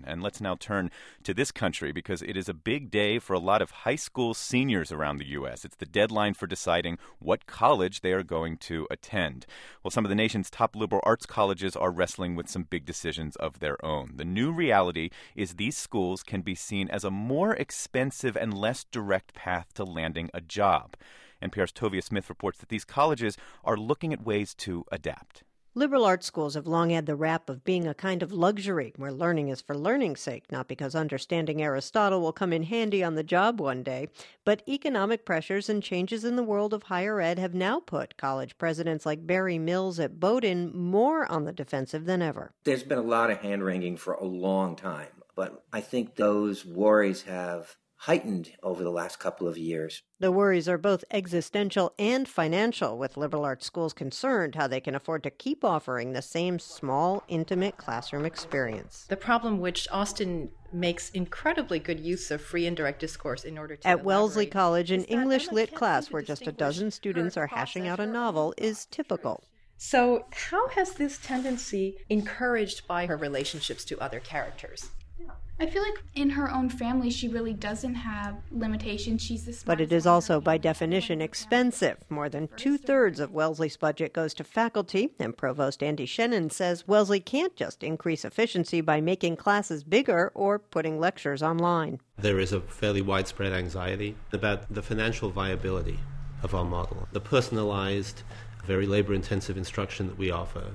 And let's now turn to this country because it is a big day for a lot of high school seniors around the U.S. It's the deadline for deciding what college they are going to attend. Well, some of the nation's top liberal arts colleges are wrestling with some big decisions of their own. The new reality is these schools can be seen as a more expensive and less direct path to landing a job. NPR's Tovia Smith reports that these colleges are looking at ways to adapt. Liberal arts schools have long had the rap of being a kind of luxury where learning is for learning's sake, not because understanding Aristotle will come in handy on the job one day. But economic pressures and changes in the world of higher ed have now put college presidents like Barry Mills at Bowdoin more on the defensive than ever. There's been a lot of hand-wringing for a long time, but I think those worries have heightened over the last couple of years. The worries are both existential and financial, with liberal arts schools concerned how they can afford to keep offering the same small, intimate classroom experience. The problem which Austin makes incredibly good use of free and direct discourse in order to At Wellesley College, an English lit class where just a dozen students are hashing out a novel is typical. So how has this tendency encouraged by her relationships to other characters? I feel like in her own family, she really doesn't have limitations. She's the But it is also, by definition, expensive. More than 2/3 of Wellesley's budget goes to faculty, and Provost Andy Shenin says Wellesley can't just increase efficiency by making classes bigger or putting lectures online. There is a fairly widespread anxiety about the financial viability of our model, the personalized, very labor-intensive instruction that we offer,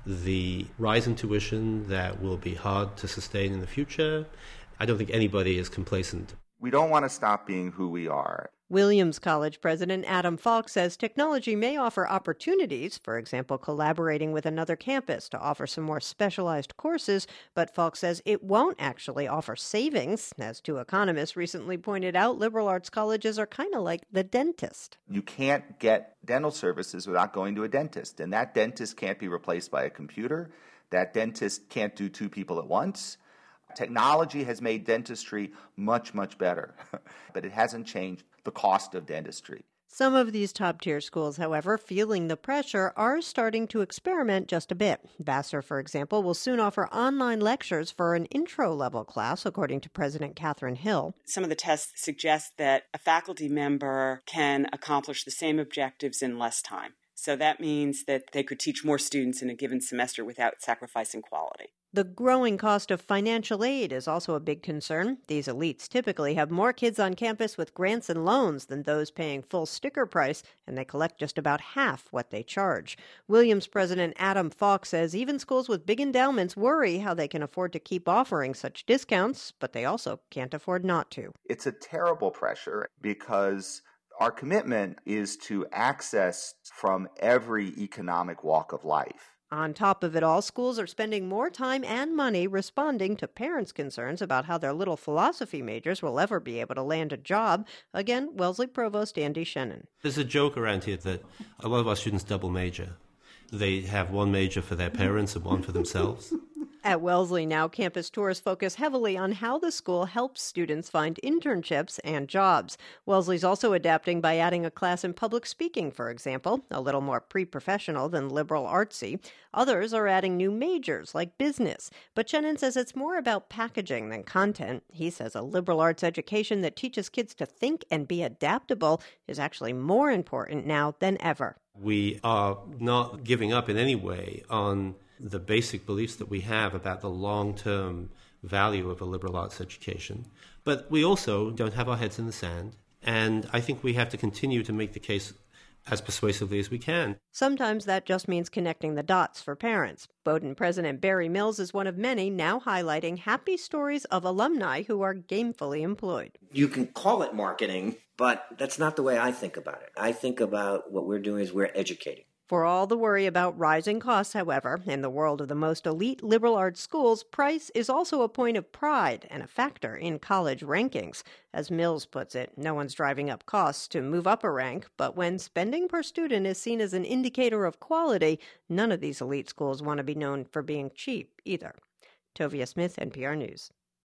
the rise in tuition that will be hard to sustain in the future. I don't think anybody is complacent. We don't want to stop being who we are. Williams College President Adam Falk says technology may offer opportunities, for example, collaborating with another campus to offer some more specialized courses, but Falk says it won't actually offer savings. As two economists recently pointed out, liberal arts colleges are kind of like the dentist. You can't get dental services without going to a dentist, and that dentist can't be replaced by a computer. That dentist can't do two people at once. Technology has made dentistry much, much better, but it hasn't changed the cost of dentistry. Some of these top-tier schools, however, feeling the pressure, are starting to experiment just a bit. Vassar, for example, will soon offer online lectures for an intro-level class, according to President Catherine Hill. Some of the tests suggest that a faculty member can accomplish the same objectives in less time. So that means that they could teach more students in a given semester without sacrificing quality. The growing cost of financial aid is also a big concern. These elites typically have more kids on campus with grants and loans than those paying full sticker price, and they collect just about half what they charge. Williams President Adam Falk says even schools with big endowments worry how they can afford to keep offering such discounts, but they also can't afford not to. It's a terrible pressure because our commitment is to access from every economic walk of life. On top of it all, schools are spending more time and money responding to parents' concerns about how their little philosophy majors will ever be able to land a job. Again, Wellesley Provost Andy Shenin. There's a joke around here that a lot of our students double major. They have one major for their parents and one for themselves. At Wellesley now, campus tours focus heavily on how the school helps students find internships and jobs. Wellesley's also adapting by adding a class in public speaking, for example, a little more pre-professional than liberal artsy. Others are adding new majors like business. But Shenin says it's more about packaging than content. He says a liberal arts education that teaches kids to think and be adaptable is actually more important now than ever. We are not giving up in any way on the basic beliefs that we have about the long-term value of a liberal arts education. But we also don't have our heads in the sand, and I think we have to continue to make the case as persuasively as we can. Sometimes that just means connecting the dots for parents. Bowdoin President Barry Mills is one of many now highlighting happy stories of alumni who are gainfully employed. You can call it marketing, but that's not the way I think about it. I think about what we're doing is we're educating. For all the worry about rising costs, however, in the world of the most elite liberal arts schools, price is also a point of pride and a factor in college rankings. As Mills puts it, no one's driving up costs to move up a rank, but when spending per student is seen as an indicator of quality, none of these elite schools want to be known for being cheap either. Tovia Smith, NPR News.